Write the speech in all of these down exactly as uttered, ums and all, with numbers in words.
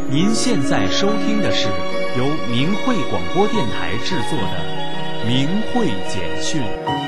您现在收听的是由明慧广播电台制作的《明慧简讯》。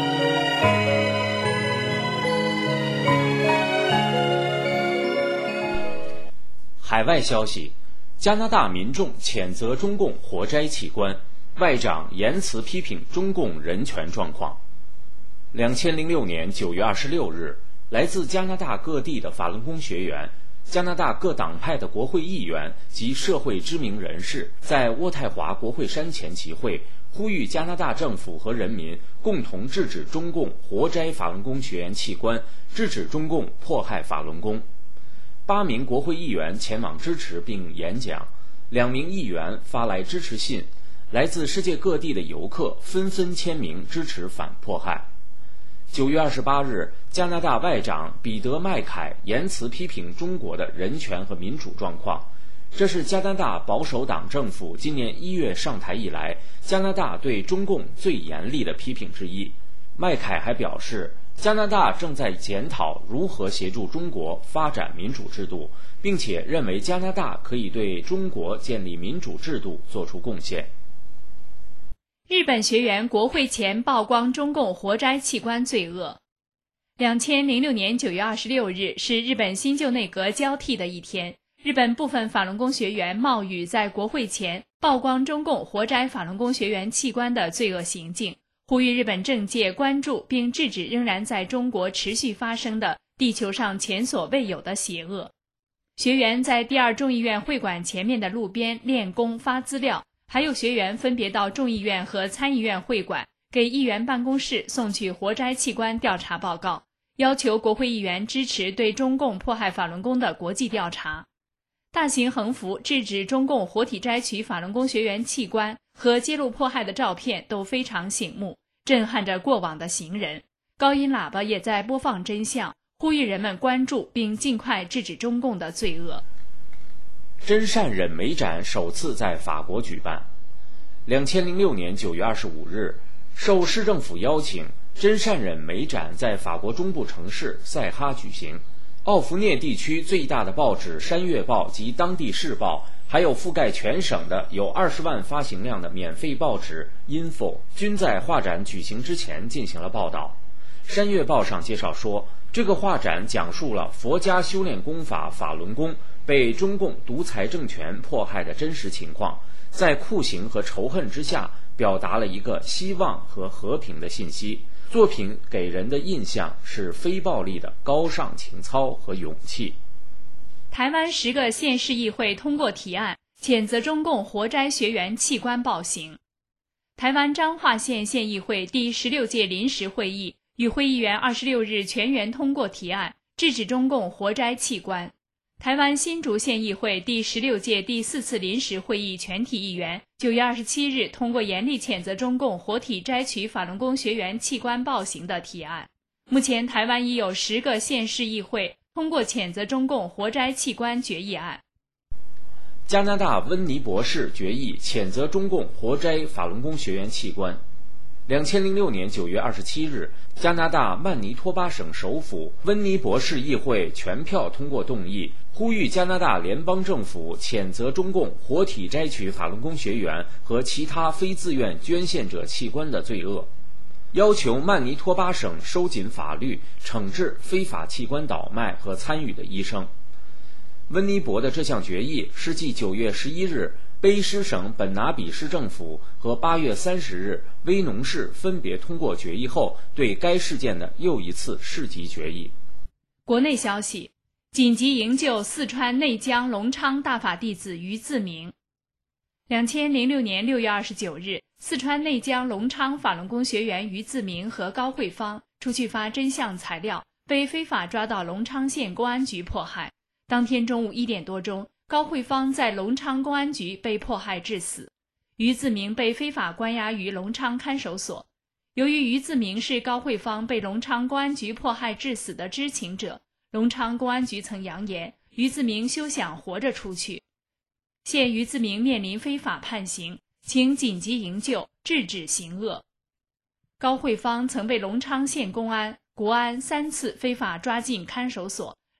海外消息：加拿大民众谴责中共活摘器官，外长严词批评中共人权状况。两千零六年九月二十六日，来自加拿大各地的法轮功学员、加拿大各党派的国会议员及社会知名人士在渥太华国会山前集会，呼吁加拿大政府和人民共同制止中共活摘法轮功学员器官，制止中共迫害法轮功。八名国会议员前往支持并演讲，两名议员发来支持信，来自世界各地的游客纷纷签名支持反迫害。九月二十八日，加拿大外长彼得·麦凯严词批评中国的人权和民主状况，这是加拿大保守党政府今年一月上台以来，加拿大对中共最严厉的批评之一。麦凯还表示，加拿大正在检讨如何协助中国发展民主制度，并且认为加拿大可以对中国建立民主制度做出贡献。 日本学员国会前曝光中共活摘器官罪恶。两千零六年九月二十六日是日本新旧内阁交替的一天，日本部分法轮功学员冒雨在国会前曝光中共活摘法轮功学员器官的罪恶行径，呼吁日本政界关注并制止仍然在中国持续发生的地球上前所未有的邪恶。学员在第二众议院会馆前面的路边练功发资料，还有学员分别到众议院和参议院会馆给议员办公室送去活摘器官调查报告，要求国会议员支持对中共迫害法轮功的国际调查。大型横幅制止中共活体摘取法轮功学员器官和揭露迫害的照片都非常醒目，震撼着过往的行人。高音喇叭也在播放真相，呼吁人们关注并尽快制止中共的罪恶。 真善忍美展首次在法国举办。两千零六年九月二十五日，受市政府邀请，真善忍美展在法国中部城市塞哈举行。奥弗涅地区最大的报纸《山月报》及当地市报，还有覆盖全省的有二十万发行量的免费报纸《Info》，均在画展举行之前进行了报道。《山月报》上介绍说，这个画展讲述了佛家修炼功法法轮功被中共独裁政权迫害的真实情况，在酷刑和仇恨之下，表达了一个希望和和平的信息。作品给人的印象是非暴力的高尚情操和勇气。 台湾十个县市议会通过提案，谴责中共活摘学员器官暴行。台湾彰化县县议会第十六届临时会议与会议员二十六日全员通过提案，制止中共活摘器官。台湾新竹县议会第十六届第四次临时会议全体议员九月二十七日通过严厉谴责中共活体摘取法轮功学员器官暴行的提案。目前台湾已有十个县市议会通过谴责中共活摘器官决议案。 加拿大温尼博士决议谴责中共活摘法轮功学员器官。两千零六年九月二十七日，加拿大曼尼托巴省首府温尼博士议会全票通过动议，呼吁加拿大联邦政府谴责中共活体摘取法轮功学员和其他非自愿捐献者器官的罪恶，要求曼尼托巴省收紧法律，惩治非法器官倒卖和参与的医生。温尼伯的这项决议是继九月十一日卑诗省本拿比市政府和八月三十日威农市分别通过决议后，对该事件的又一次市级决议。 国内消息：紧急营救四川内江隆昌大法弟子于自明。两千零六年六月二十九日，四川内江隆昌法轮功学员于自明和高慧芳出去发真相材料，被非法抓到隆昌县公安局迫害。当天中午一点多钟，高慧芳在隆昌公安局被迫害致死，于自明被非法关押于隆昌看守所。由于于自明是高慧芳被隆昌公安局迫害致死的知情者，隆昌公安局曾扬言于自明休想活着出去。现于自明面临非法判刑，请紧急营救，制止行恶。高慧芳曾被隆昌县公安、国安三次非法抓进看守所，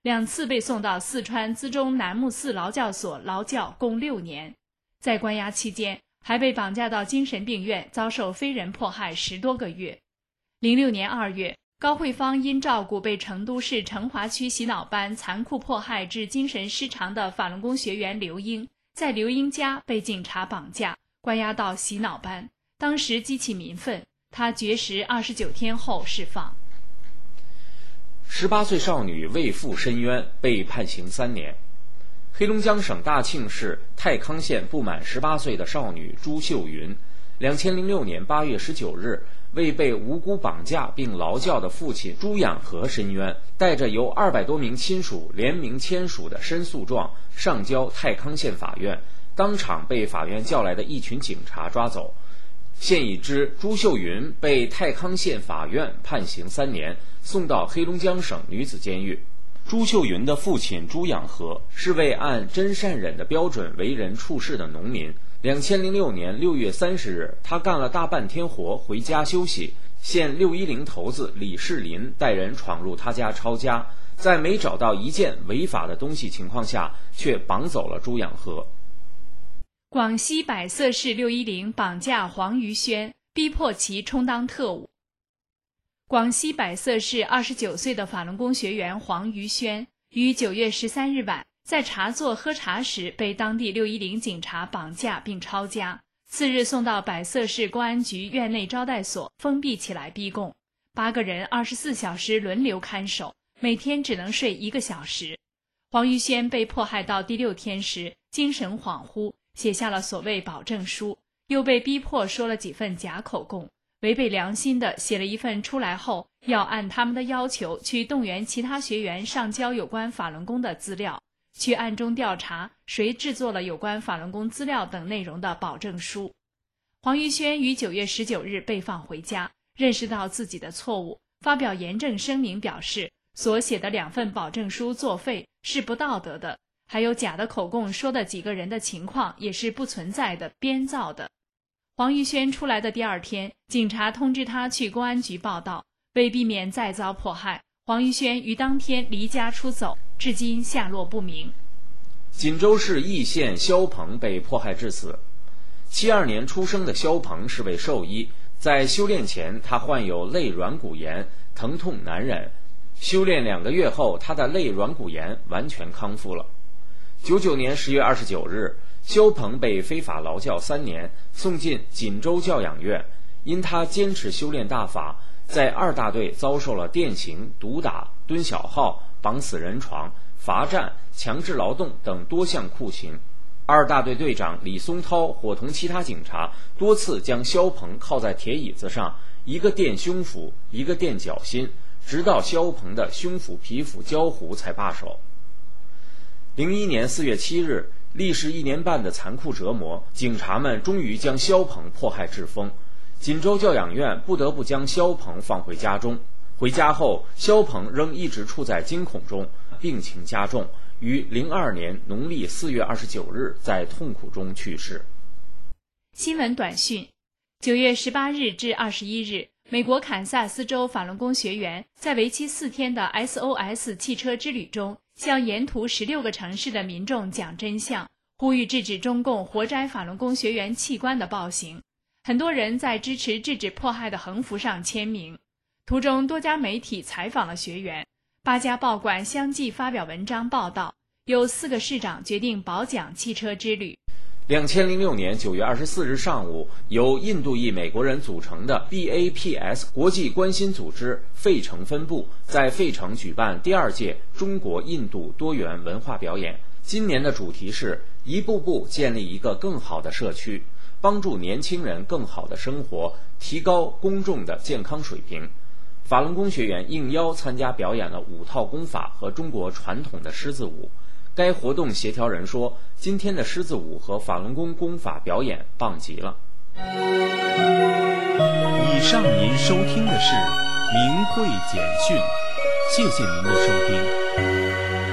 两次被送到四川资中南木寺劳教所劳教共六年。在关押期间，还被绑架到精神病院，遭受非人迫害十多个月。零六年二月，高慧芳因照顾被成都市成华区洗脑班残酷迫害致精神失常的法轮功学员刘英，在刘英家被警察绑架，关押到洗脑班，当时激起民愤，他绝食二十九天后释放。 十八岁少女为父申冤，被判刑三年。黑龙江省大庆市太康县不满十八岁的少女朱秀云，两千零六年八月十九日为被无辜绑架并劳教的父亲朱养和申冤，带着由二百多名亲属联名签署的申诉状上交太康县法院，当场被法院叫来的一群警察抓走。现已知朱秀云被太康县法院判刑三年，送到黑龙江省女子监狱。朱秀云的父亲朱养和是位按真善忍的标准为人处事的农民。两千零六年六月三十日，他干了大半天活，回家休息。县六一零头子李世林带人闯入他家抄家，在没找到一件违法的东西情况下，却绑走了朱养和。 广西百色市六一零绑架黄于轩，逼迫其充当特务。广西百色市二十九岁的法轮功学员黄于轩于九月十三日晚在茶座喝茶时被当地六一零警察绑架并抄家，次日送到百色市公安局院内招待所封闭起来逼供，八个人二十四小时轮流看守，每天只能睡一个小时。黄于轩被迫害到第六天时精神恍惚，写下了所谓保证书，又被逼迫说了几份假口供，违背良心的写了一份出来后要按他们的要求去动员其他学员上交有关法轮功的资料，去暗中调查谁制作了有关法轮功资料等内容的保证书。黄于轩于九月十九日被放回家，认识到自己的错误，发表严正声明，表示所写的两份保证书作废，是不道德的，还有假的口供说的几个人的情况也是不存在的，编造的。黄于轩出来的第二天，警察通知他去公安局报到，为避免再遭迫害，黄于轩于当天离家出走，至今下落不明。 锦州市易县肖鹏被迫害致死。七二年出生的肖鹏是位兽医，在修炼前他患有肋软骨炎，疼痛难忍。修炼两个月后，他的肋软骨炎完全康复了。九九年十月二十九日，肖鹏被非法劳教三年，送进锦州教养院。因他坚持修炼大法，在二大队遭受了电刑、毒打、蹲小号、绑死人床、罚站、强制劳动等多项酷刑。二大队队长李松涛伙同其他警察多次将肖鹏铐在铁椅子上，一个垫胸腹，一个垫脚心，直到肖鹏的胸腹皮肤焦糊才罢手。零一年四月七日，历时一年半的残酷折磨，警察们终于将肖鹏迫害致疯。锦州教养院不得不将肖鹏放回家中。回家后，肖鹏仍一直处在惊恐中，病情加重，于零二年农历四月二十九日在痛苦中去世。 新闻短讯：九月十八日至二十一日，美国堪萨斯州法轮功学员在为期四天的 S O S 汽车之旅中，向沿途十六个城市的民众讲真相，呼吁制止中共活摘法轮功学员器官的暴行。很多人在支持制止迫害的横幅上签名。途中多家媒体采访了学员，八家报馆相继发表文章报道，有四个市长决定保讲汽车之旅。 两千零六年九月二十四日上午，由印度裔美国人组成的 B A P S 国际关心组织费城分部在费城举办第二届中国印度多元文化表演。今年的主题是一步步建立一个更好的社区，帮助年轻人更好的生活，提高公众的健康水平。法轮功学员应邀参加表演了五套功法和中国传统的狮子舞。该活动协调人说，今天的狮子舞和法轮功功法表演棒极了。 以上您收听的是明慧简讯，谢谢您的收听。